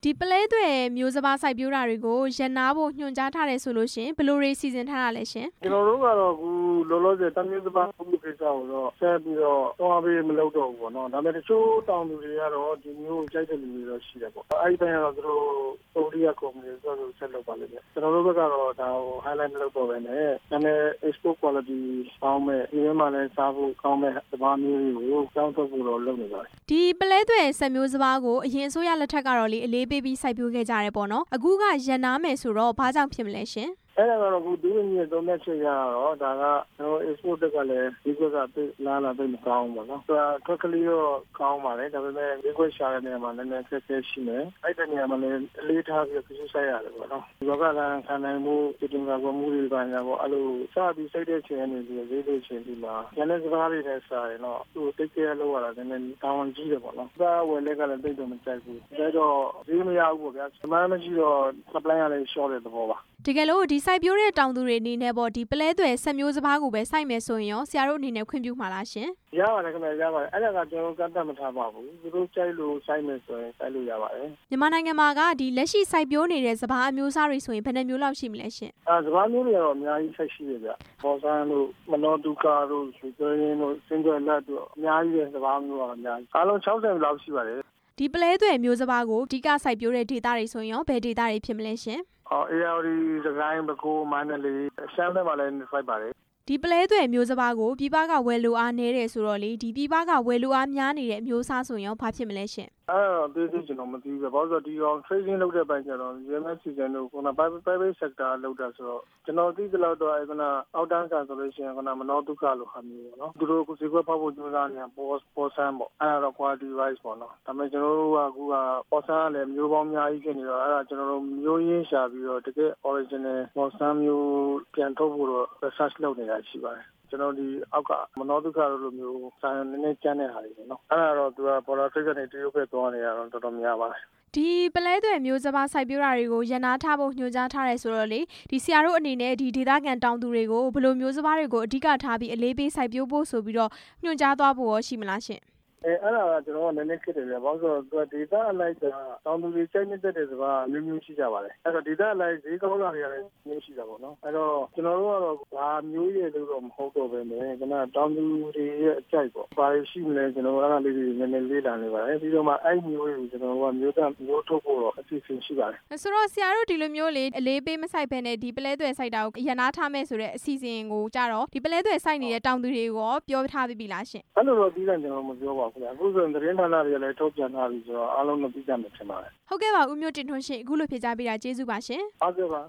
ဒီပလဲသွယ်မျိုးစပါးစိုက်ပျိုးတာတွေကိုရန်နာဖို့ညွှန်ကြားထားတယ်ဆိုလို့ရှင်ဘယ်လိုတွေစီစဉ်ထားတာလဲရှင်ကျွန်တော်တို့ကတော့အခုလောလောဆယ်တမျိုးစပါးမှုကိစ္စကိုတော့ဆက်ပြီးတော့သွားပြီးမလုပ်တော့ဘူးပေါ့နော်ဒါပေမဲ့တချို့တောင်သူတွေကတော့ဒီမျိုးကြိုက်တဲ့လူတွေတော့ရှိတယ်ပေါ့အဲ့ဒီတိုင်းကတော့သူတို့ပုံရိပ်ကုမ္ပဏီဆိုတော့ဆက်လုပ်ပါလိမ့်မယ်ကျွန်တော်တို့ဘက်ကတော့ဒါကို highlight မလုပ်တော့ဘဲနဲ့ဒါနဲ့ export quality ကောင်းမဲ့ဒီမှာလည်းစားဖို့ကောင်းမဲ့စပါးမျိုးတွေကိုကြောင်းထုတ်ဖို့တော့လုပ်နေပါတယ်ဒီပလဲသွယ်ဆက်မျိုးစပါးကိုအရင်အစိုးရလက်ထက်ကတော့လေအလေးပေးပြီးစိုက်ပျိုးခဲ့ကြတယ်ပေါ့နော်အခုကရန်နာမယ်ဆိုတော့ဘာကြောင့်ဖြစ်မလဲရှင်အဲ့ဒါကတော့အခုဒူးရင်းရဲ့သုံးသက်ချက်ရတော့ဒါကကျွန်တော် export တက်ကလည်းဒီကွက်ကလာသိမကောင်းဘူးပေါ့နော်သူကထွက်ကလေးတော့ကောင်းပါလေဒါပေမဲ့ဒီကွက်ရှာတဲ့နေရာမှာလည်းဆက်ဆက်ရှိနေအဲ့တဲ့နေရာမှာလည်းအလေးထားပြီးခရစ်ဆိုင်ရတယ်ပေါ့နော်ဒီကလည်းခံနိုင်မှုဒီတင်ကမှုတွေပါညာပေါ့အဲ့လိုစပြီးစိတ်တဲ့ချိန်နေပြီးဈေးလေးချိန်ဒီမှာရန်တဲ့စကားတွေနဲ့စားရင်တော့သူတိတ်ကျဲလောက်ရတာနည်းနည်းတောင်းကြီးတယ်ပေါ့နော်ဒါဝယ်လက်ကလည်းတိတ်တော့မကြိုက်ဘူးဒါတော့ဈေးမရဘူးပေါ့ဗျာစမမရှိတော့ supply ရလည်း short တဲ့သဘောပါတကယ်လို့ဒီစိုက်ပျိုးတဲ့တောင်သူတွေအနေနဲ့ပေါ့ဒီပလဲသွယ်ဆက်မျိုးစပါးကိုပဲစိုက်မယ်ဆိုရင်ရောဆရာတို့အနေနဲ့ခွင့်ပြုမှာလားရှင်ရပါတယ်ခင်ဗျာရပါတယ်အဲ့ဒါကကျွန်တော်ကန့်သတ်မထားပါဘူးသူတို့ကြိုက်လို့စိုက်မယ်ဆိုရင်စိုက်လို့ရပါတယ်မြန်မာနိုင်ငံမှာကဒီလက်ရှိစိုက်ပျိုးနေတဲ့စပါးအမျိုးအစားတွေဆိုရင်ဘယ်နှမျိုးလောက်ရှိမလဲရှင်စပါးမျိုးတွေကတော့အများကြီးဆက်ရှိရဗျပေါ်ဆန်းတို့မနောဒုကာတို့ရွှေကျွေးရင်းတို့စင်ကြယ်လက်တို့အများကြီးပဲစပါးမျိုးကအများကြီးအားလုံး60လောက်ရှိပါတယ်ဒီပလဲသွယ်မျိုးစပါးကိုအဓိကစိုက်ပျိုးတဲ့ဒေသတွေဆိုရင်ရောဘယ်ဒေသတွေဖြစ်မလဲရှင် ARD စကိုင်းပဲခူးမန္တလေးရှမ်းဘက်မှာလည်းစိုက်ပါတယ်ဒီပလဲသွယ်မျိုးစပါးကိုပြည်ပကဝယ်လိုအားနည်းတယ်ဆိုတော့လေဒီပြည်ပကဝယ်လိုအားများနေတဲ့အမျိုးအစားဆိုရင်ရောဘာဖြစ်မလဲရှင်အဲ့တော့သိကျွန်တော်မသိဘူးဘာလို့ဆိုတော့ဒီကောင် trading လုပ်တဲ့ပိုင်းကျတော့ UMS season တို့ခုန private sector လုပ်တာဆိုတော့ကျွန်တော်သိသလောက်တော့အဲ့ခုနအောက်တန်းဆန်ဆိုလို့ရှိရင်ခုနမနောဒုက္ခလိုဟာမျိုးပေါ့နော်သူတို့ကိုစီကွက်ဖောက်ဖို့ကြိုးစားနေတာပေါ်ဆန်းပေါ့အဲ့ဒါတော့ quality wise ပေါ့နော်ဒါပေမဲ့ကျွန်တော်တို့ကအခုကပေါ်ဆန်းကလည်းမျိုးပေါင်းအများကြီးဖြစ်နေတော့အဲ့ဒါကျွန်တော်တို့မျိုးရင်းရှာပြီးတော့တကယ် original ပေါ်ဆန်းမျိုးပြန်ထုတ်ဖို့တော့ research လုပ်နေတာရှိပါတယ်ကျွန်တော်ဒီအောက်ကမနောဒုက္ခလိုမျိုးစာရင်းနည်းနည်းကျန်းတဲ့ဟာတွေပေါ့နော်အဲ့ဒါတော့သူက border trade ကနေတရုတ်ဘက်သွားနေရတော့တော်တော်များပါတယ်ဒီပလဲသွယ်မျိုးစပါးစိုက်ပျိုးတာတွေကိုရန်နာထားဖို့ညွှန်ကြားထားတယ်ဆိုတော့လေဒီဆရာတို့အနေနဲ့ဒီဒေသခံတောင်သူတွေကိုဘယ်လိုမျိုးစပါးတွေကိုအဓိကထားပြီးအလေးပေးစိုက်ပျိုးဖို့ဆိုပြီးတော့ညွှန်ကြားသွားဖို့ရောရှိမလားရှင်အဲ့ဒါကကျွန်တော်ကနည်းနည်းခက်တယ်ဗျဘာလို့ဆိုတော့သူကဒေတာအလိုက်ကတောင်သူတွေစိတ်နှစ်သက်တဲ့စပါးမျိုးမျိုးရှိကြပါတယ်အဲ့တော့ဒေတာအလိုက်ဈေးကောင်းလာတွေလည်းမျိုးရှိတာပေါ့နော်အဲ့တော့ကျွန်တော်တို့ကတော့ဘာမျိုးရဲ့လို့တော့မဟုတ်တော့ပဲနဲ့ကျွန်တော်တောင်သူတွေရဲ့အကြိုက်ပေါ့ဘာရှိမလဲကျွန်တော်အဲ့ဒါလေးတွေနည်းနည်းလေးလာနေပါတယ်ပြီးတော့မှအဲ့မျိုးတွေကိုကျွန်တော်ကမျိုးသားမျိုးထုတ်ဖို့တော့အစီအစဉ်ရှိပါတယ်ဆိုတော့ဆရာတို့ဒီလိုမျိုးလေအလေးပေးမစိုက်ဘဲနဲ့ဒီပလဲသွယ်စိုက်တာကိုရန်နာထားမယ်ဆိုတဲ့အစီအစဉ်ကိုကြတော့ဒီပလဲသွယ်စိုက်နေတဲ့တောင်သူတွေကိုပြောထားပြီးပြီလားရှင်အဲ့လိုတော့ပြီးတော့ကျွန်တော်မပြောပါဘူးအခုဆိုရင်သတင်းဌာနတွေလည်းထုတ်ပြန်ထားပြီဆိုတော့အားလုံးတော့သိကြမှာထင်ပါတယ်ဟုတ်ကဲ့ပါဦးမျိုးတင်ထွန်းရှင်အခုလိုဖြေကြားပေးတာကျေးဇူးပါရှင်ဟုတ်ကဲ့ပါ